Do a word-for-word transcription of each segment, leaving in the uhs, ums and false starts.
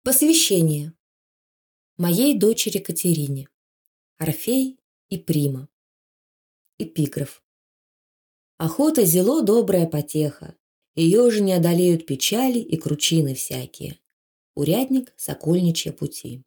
Посвящение моей дочери Катерине. Орфей и Прима. Эпиграф. Охота зело добрая потеха, ее же не одолеют печали и кручины всякие. Урядник Сокольничья пути.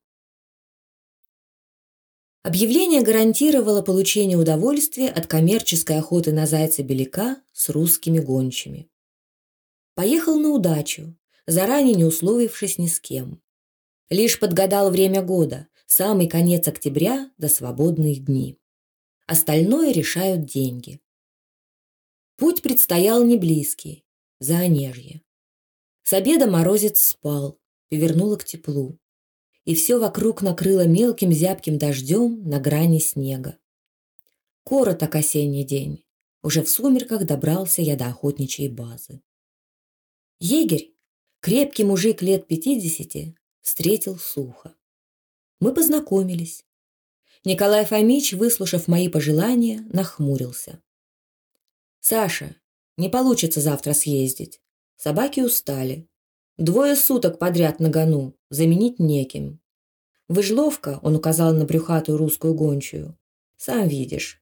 Объявление гарантировало получение удовольствия от коммерческой охоты на зайца-беляка с русскими гончими. Поехал на удачу, заранее не условившись ни с кем. Лишь подгадал время года, самый конец октября до свободные дни. Остальное решают деньги. Путь предстоял не близкий, заонежье. С обеда морозец спал, повернуло к теплу, и все вокруг накрыло мелким зябким дождем на грани снега. Короток осенний день, уже в сумерках добрался я до охотничьей базы. Егерь, крепкий мужик лет пятидесяти, встретил сухо. Мы познакомились. Николай Фомич, выслушав мои пожелания, нахмурился. «Саша, не получится завтра съездить. Собаки устали. Двое суток подряд на гону, заменить неким. Выжловка, он указал на брюхатую русскую гончую, сам видишь.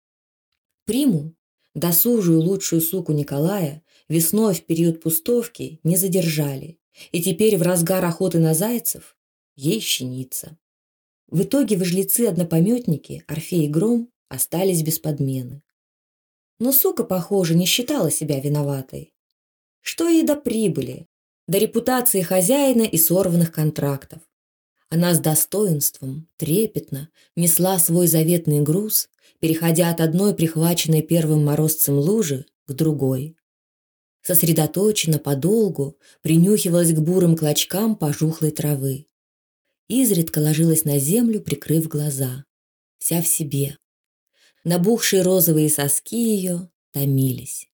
Приму, досужую лучшую суку Николая, весной в период пустовки не задержали, и теперь в разгар охоты на зайцев ей щенится. В итоге выжлецы-однопометники, Орфей и Гром, остались без подмены. Но сука, похоже, не считала себя виноватой. Что ей до прибыли, до репутации хозяина и сорванных контрактов? Она с достоинством, трепетно несла свой заветный груз, переходя от одной прихваченной первым морозцем лужи к другой. Сосредоточенно, подолгу принюхивалась к бурым клочкам пожухлой травы. Изредка ложилась на землю, прикрыв глаза, вся в себе. Набухшие розовые соски ее томились.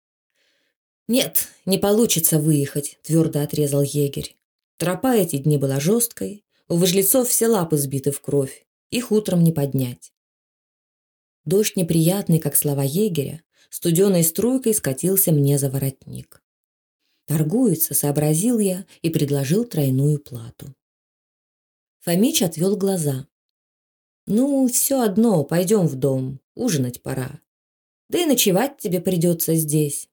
«Нет, не получится выехать», – твердо отрезал егерь. Тропа эти дни была жесткой, у выжлецов все лапы сбиты в кровь, их утром не поднять. Дождь неприятный, как слова егеря, студеной струйкой скатился мне за воротник. Торгуется, сообразил я и предложил тройную плату. Фомич отвел глаза. «Ну, все одно, пойдем в дом, ужинать пора. Да и ночевать тебе придется здесь».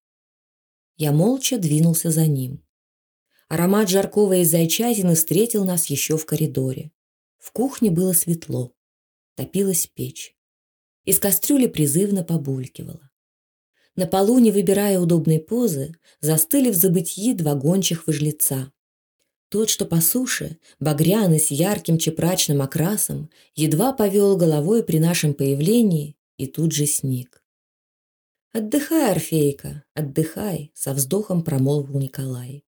Я молча двинулся за ним. Аромат жаркого из зайчатины встретил нас еще в коридоре. В кухне было светло. Топилась печь. Из кастрюли призывно побулькивало. На полу, не выбирая удобной позы, застыли в забытьи два гончих выжлеца. Тот, что по суше, багряный с ярким чепрачным окрасом, едва повел головой при нашем появлении и тут же сник. «Отдыхай, Орфейка, отдыхай», — со вздохом промолвил Николай.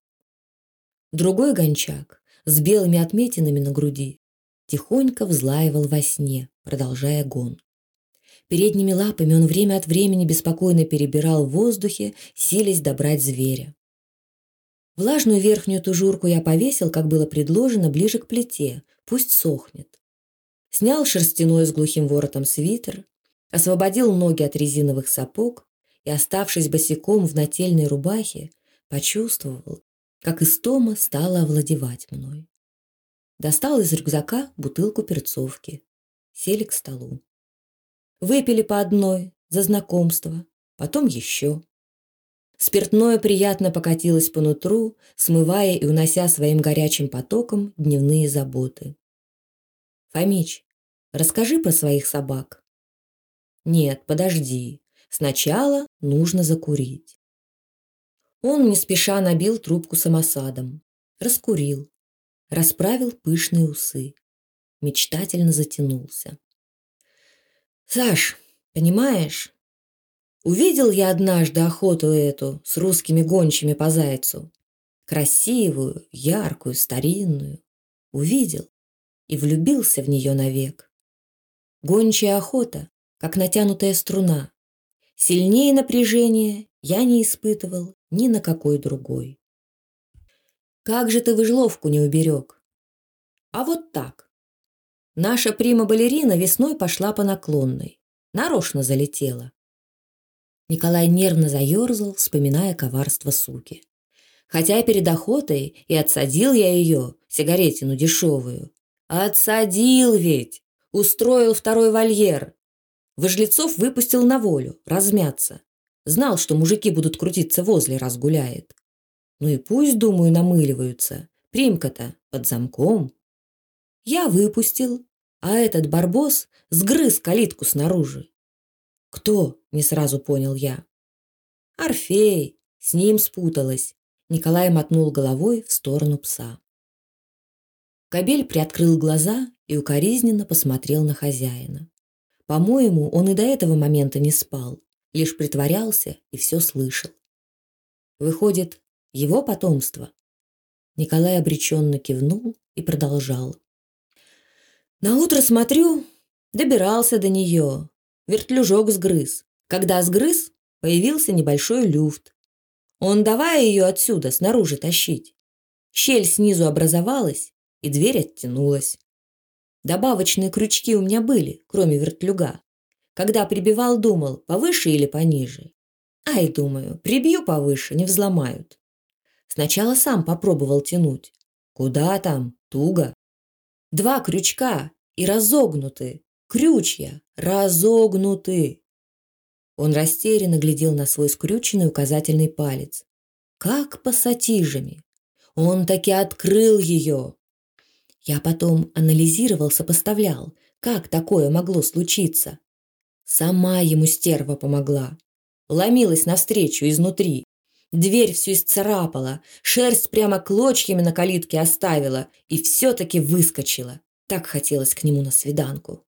Другой гончак с белыми отметинами на груди тихонько взлаивал во сне, продолжая гон. Передними лапами он время от времени беспокойно перебирал в воздухе, силясь добрать зверя. Влажную верхнюю тужурку я повесил, как было предложено, ближе к плите, пусть сохнет. Снял шерстяной с глухим воротом свитер, освободил ноги от резиновых сапог и, оставшись босиком в нательной рубахе, почувствовал, как истома стала овладевать мной. Достал из рюкзака бутылку перцовки. Сели к столу. Выпили по одной за знакомство, потом еще. Спиртное приятно покатилось по нутру, смывая и унося своим горячим потоком дневные заботы. «Фомич, расскажи про своих собак». «Нет, подожди. Сначала нужно закурить». Он не спеша набил трубку самосадом, раскурил, расправил пышные усы, мечтательно затянулся. «Саш, понимаешь, увидел я однажды охоту эту с русскими гончими по зайцу. Красивую, яркую, старинную. Увидел и влюбился в нее навек. Гончая охота, как натянутая струна. Сильнее напряжения я не испытывал ни на какой другой. Как же ты выжловку не уберег? А вот так. Наша прима-балерина весной пошла по наклонной. Нарочно залетела. Николай нервно заерзал, вспоминая коварство суки. Хотя перед охотой и отсадил я ее, сигаретину дешевую. Отсадил ведь! Устроил второй вольер. Выжлецов выпустил на волю, размяться. Знал, что мужики будут крутиться возле, раз гуляет. Ну и пусть, думаю, намыливаются. Примка-то под замком. Я выпустил, а этот барбос сгрыз калитку снаружи. Кто? Не сразу понял я. Орфей. С ним спуталась. Николай мотнул головой в сторону пса. Кобель приоткрыл глаза и укоризненно посмотрел на хозяина. По-моему, он и до этого момента не спал, лишь притворялся и все слышал. Выходит, его потомство. Николай обреченно кивнул и продолжал. Наутро смотрю, добирался до нее. Вертлюжок сгрыз. Когда сгрыз, появился небольшой люфт. Он давай ее отсюда, снаружи тащить. Щель снизу образовалась, и дверь оттянулась. Добавочные крючки у меня были, кроме вертлюга. Когда прибивал, думал, повыше или пониже. Ай, думаю, прибью повыше, не взломают. Сначала сам попробовал тянуть. Куда там? Туго. Два крючка и разогнуты. Крючья разогнуты. Он растерянно глядел на свой скрюченный указательный палец. Как пассатижами. Он таки открыл ее. Я потом анализировал, сопоставлял, как такое могло случиться. Сама ему стерва помогла. Ломилась навстречу изнутри. Дверь всю исцарапала, шерсть прямо клочьями на калитке оставила и все-таки выскочила. Так хотелось к нему на свиданку.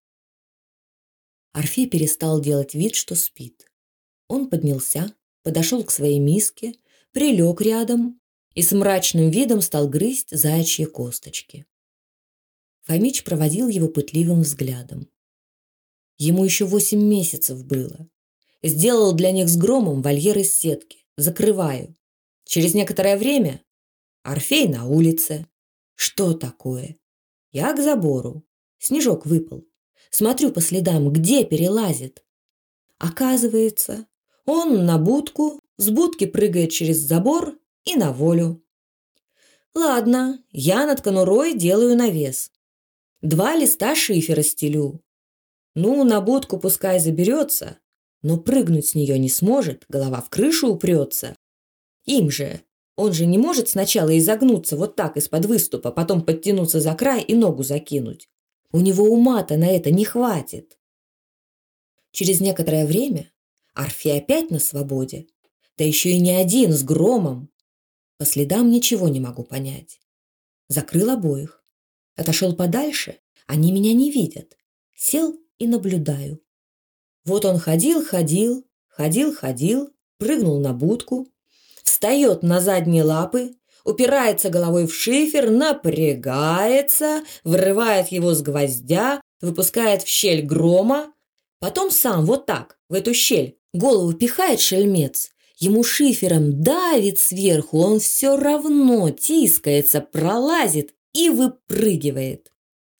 Орфей перестал делать вид, что спит. Он поднялся, подошел к своей миске, прилег рядом и с мрачным видом стал грызть заячьи косточки. Фомич проводил его пытливым взглядом. Ему еще восемь месяцев было. Сделал для них с Громом вольер из сетки. Закрываю. Через некоторое время Орфей на улице. Что такое? Я к забору. Снежок выпал. Смотрю по следам, где перелазит. Оказывается, он на будку, с будки прыгает через забор и на волю. Ладно, я над конурой делаю навес. Два листа шифера стелю. Ну, на будку пускай заберется, но прыгнуть с нее не сможет, голова в крышу упрется. Им же, он же не может сначала изогнуться вот так из-под выступа, потом подтянуться за край и ногу закинуть. У него ума-то на это не хватит. Через некоторое время Орфей опять на свободе, да еще и не один, с Громом. По следам ничего не могу понять. Закрыл обоих. Отошел подальше, они меня не видят. Сел и наблюдаю. Вот он ходил, ходил, ходил, ходил, прыгнул на будку, встает на задние лапы, упирается головой в шифер, напрягается, вырывает его с гвоздя, выпускает в щель Грома, потом сам вот так, в эту щель, голову пихает шельмец, ему шифером давит сверху, он все равно тискается, пролазит и выпрыгивает.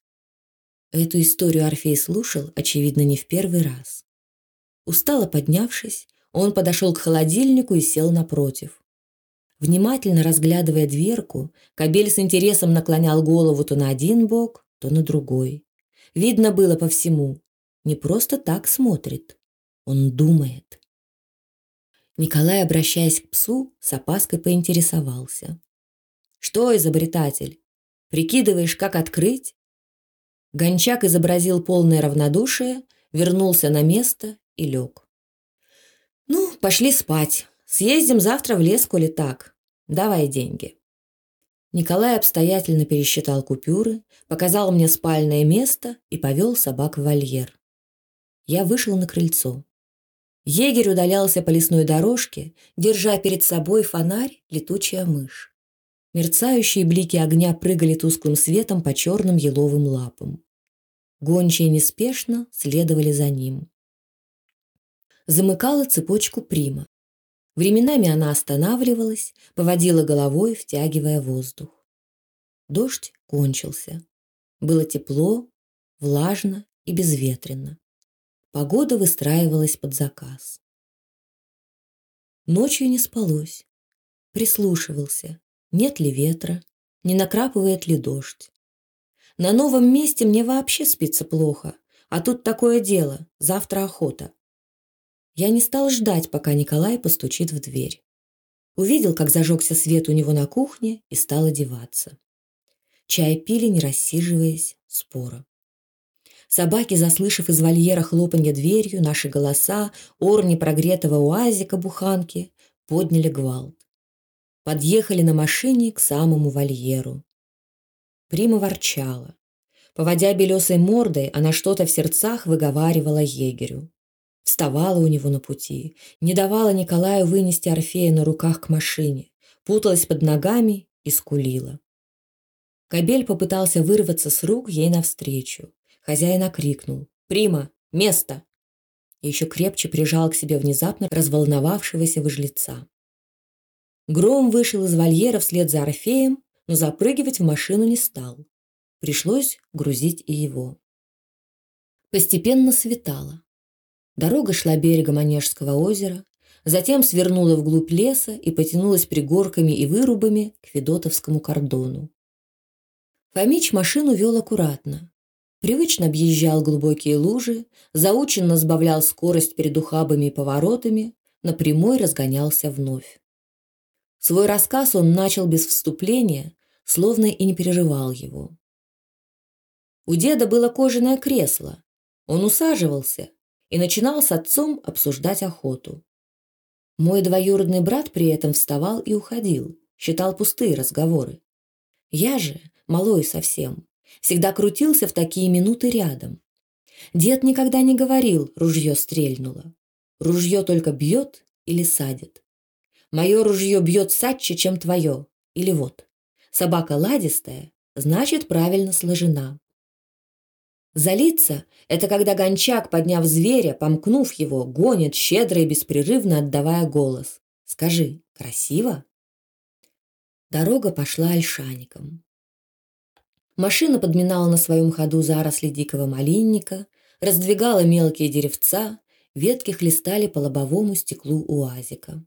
Эту историю Орфей слушал, очевидно, не в первый раз. Устало поднявшись, он подошел к холодильнику и сел напротив. Внимательно разглядывая дверку, Кобель с интересом наклонял голову то на один бок, то на другой. Видно было по всему. Не просто так смотрит. Он думает. Николай, обращаясь к псу, с опаской поинтересовался. «Что, изобретатель, прикидываешь, как открыть?» Гончак изобразил полное равнодушие, вернулся на место и лег. «Ну, пошли спать. Съездим завтра в лес, коли так. Давай деньги». Николай обстоятельно пересчитал купюры, показал мне спальное место и повел собак в вольер. Я вышел на крыльцо. Егерь удалялся по лесной дорожке, держа перед собой фонарь летучая мышь. Мерцающие блики огня прыгали тусклым светом по черным еловым лапам. Гончие неспешно следовали за ним. Замыкала цепочку Прима. Временами она останавливалась, поводила головой, втягивая воздух. Дождь кончился. Было тепло, влажно и безветренно. Погода выстраивалась под заказ. Ночью не спалось. Прислушивался, нет ли ветра, Не накрапывает ли дождь. На новом месте мне вообще спится плохо, а тут такое дело, завтра охота. Я не стал ждать, пока Николай постучит в дверь. Увидел, как зажегся свет у него на кухне, и стал одеваться. Чай пили, не рассиживаясь, споро. Собаки, заслышав из вольера хлопанье дверью, наши голоса, ор непрогретого уазика буханки, подняли гвалт. Подъехали на машине к самому вольеру. Прима ворчала. Поводя белесой мордой, она что-то в сердцах выговаривала егерю. Вставала у него на пути, не давала Николаю вынести Орфея на руках к машине, путалась под ногами и скулила. Кобель попытался вырваться с рук ей навстречу. Хозяин окрикнул: «Прима, место!» и еще крепче прижал к себе внезапно разволновавшегося выжлеца. Гром вышел из вольера вслед за Орфеем, но запрыгивать в машину не стал. Пришлось грузить и его. Постепенно светало. Дорога шла берегом Онежского озера, затем свернула вглубь леса и потянулась пригорками и вырубами к Федотовскому кордону. Фомич машину вел аккуратно. Привычно объезжал глубокие лужи, заученно сбавлял скорость перед ухабами и поворотами, на прямой разгонялся вновь. Свой рассказ он начал без вступления, словно и не переживал его. У деда было кожаное кресло. Он усаживался и начинал с отцом обсуждать охоту. Мой двоюродный брат при этом вставал и уходил, считал пустые разговоры. Я же, малой совсем, всегда крутился в такие минуты рядом. Дед никогда не говорил: «Ружье стрельнуло». Ружье только бьет или садит. Мое ружье бьет садче, чем твое. Или вот: собака ладистая, значит, правильно сложена. Залиться — это когда гончак, подняв зверя, помкнув его, гонит, щедро и беспрерывно отдавая голос. Скажи, красиво? Дорога пошла ольшаником. Машина подминала на своем ходу заросли дикого малинника, раздвигала мелкие деревца, ветки хлестали по лобовому стеклу уазика.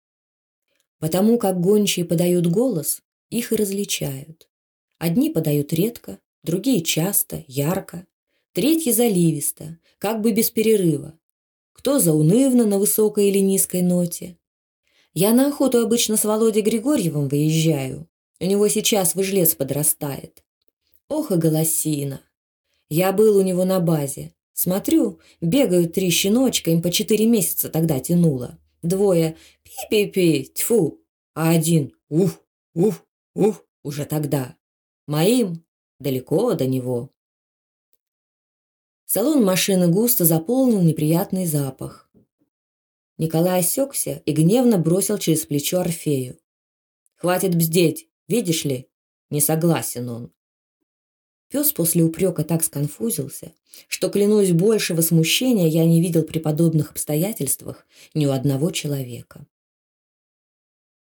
Потому как гончие подают голос, их и различают. Одни подают редко, другие часто, ярко, третьи заливисто, как бы без перерыва. Кто заунывно на высокой или низкой ноте. Я на охоту обычно с Володей Григорьевым выезжаю. У него сейчас выжлец подрастает. Ох и голосина. Я был у него на базе. Смотрю, бегают три щеночка, им по четыре месяца тогда тянуло. Двое пи-пи-пи, тьфу, а один уф, уф, уф уже тогда. Моим далеко до него. Салон машины густо заполнил неприятный запах. Николай осекся и гневно бросил через плечо Орфею: «Хватит бздеть, видишь ли?» Не согласен он. Пес после упрека так сконфузился, что, клянусь, большего смущения я не видел при подобных обстоятельствах ни у одного человека.